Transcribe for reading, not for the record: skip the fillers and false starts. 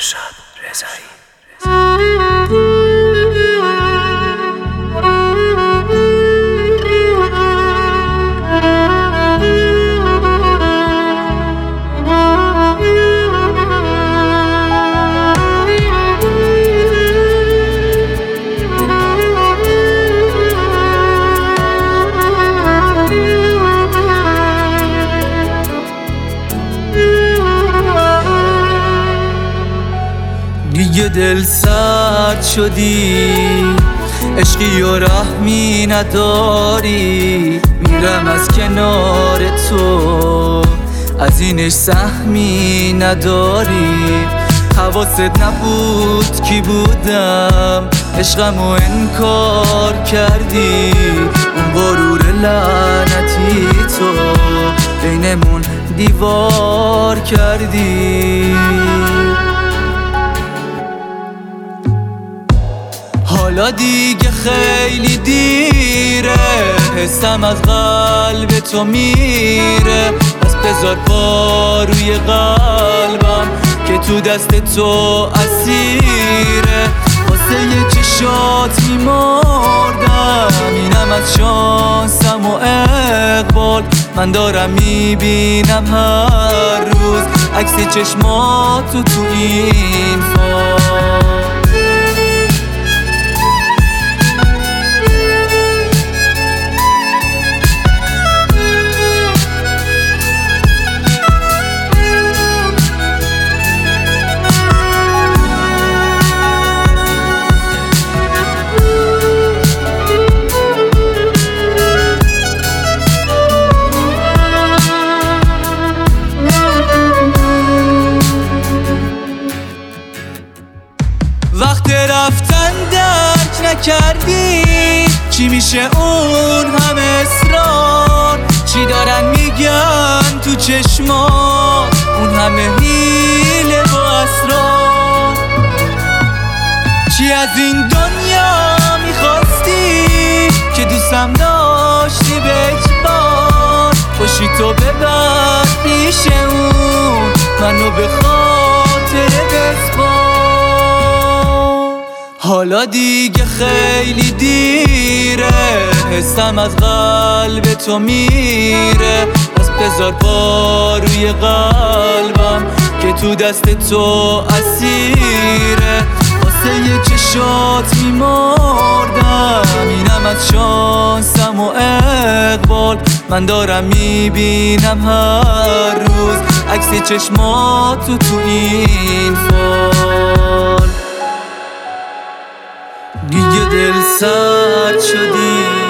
خورشید رضایی. دیگه دل سرد شدی، عشقی و رحمی نداری، میرم از کنار تو، از اینش سهمی نداری. حواست نبود کی بودم، عشقمو انکار کردی، اون غرور لعنتی تو بینمون دیوار کردی. حالا دیگه خیلی دیره، حسم از قلب تو میره، پس بذار پا روی قلبم که تو دست تو اسیره. واسه یه چشات میمردم، اینم از شانسم و اقبال، من دارم میبینم هر روز عکس چشماتو تو این فال. وقت رفتن درک نکردی، چی میشه اون همه اصرار، چی دارن میگن تو چشما، اون همه حیله و اسرار. چی از این دنیا میخواستی که دوستم داشتی به اجبار، باشی تو ببر پیش اون، منو به خاطر بسپار. حالا دیگه خیلی دیره، حسم از قلب تو میره، پس بذار پا روی قلبم که تو دست تو اسیره. واسه یه چشات میمردم، اینم از شانسم و اقبال، من دارم میبینم هر روز عکس چشماتو تو این فال. دیگه دل سرد شدی،